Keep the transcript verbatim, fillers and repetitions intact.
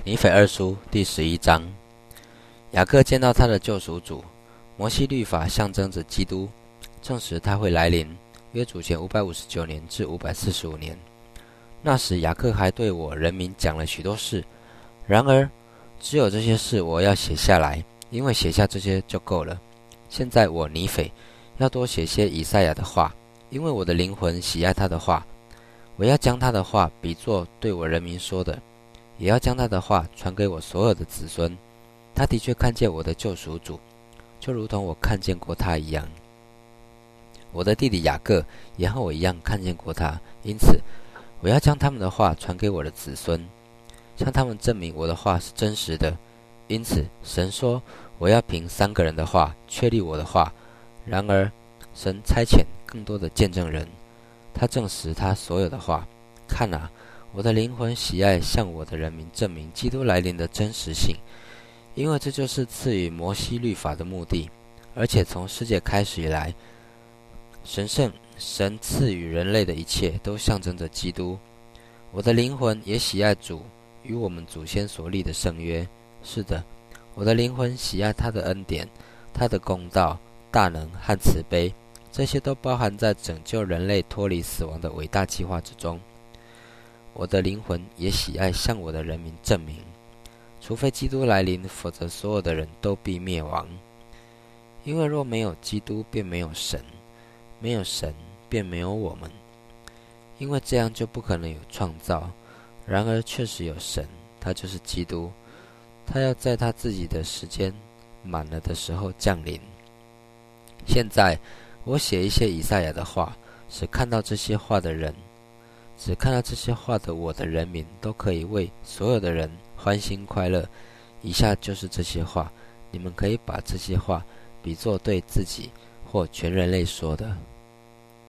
尼腓二书第十一章，雅各见到他的救赎主，摩西律法象征着基督，证实他会来临，约主前五百五十九年至五百四十五年。那时雅各还对我人民讲了许多事，然而只有这些事我要写下来，因为写下这些就够了。现在我尼腓要多写些以赛亚的话，因为我的灵魂喜爱他的话。我要将他的话比作对我人民说的，也要将他的话传给我所有的子孙。他的确看见我的救赎主，就如同我看见过他一样。我的弟弟雅各也和我一样看见过他，因此我要将他们的话传给我的子孙，向他们证明我的话是真实的。因此神说，我要凭三个人的话确立我的话。然而神差遣更多的见证人，他证实他所有的话。看啊，我的灵魂喜爱向我的人民证明基督来临的真实性，因为这就是赐予摩西律法的目的。而且从世界开始以来，神圣神赐予人类的一切都象征着基督。我的灵魂也喜爱主与我们祖先所立的圣约。是的，我的灵魂喜爱他的恩典，他的公道、大能和慈悲，这些都包含在拯救人类脱离死亡的伟大计划之中。我的灵魂也喜爱向我的人民证明，除非基督来临，否则所有的人都必灭亡。因为若没有基督，便没有神；没有神，便没有我们。因为这样就不可能有创造。然而确实有神，他就是基督，他要在他自己的时间满了的时候降临。现在我写一些以赛亚的话，使看到这些话的人，只看到这些话的我的人民都可以为所有的人欢欣快乐。以下就是这些话，你们可以把这些话比作对自己或全人类说的。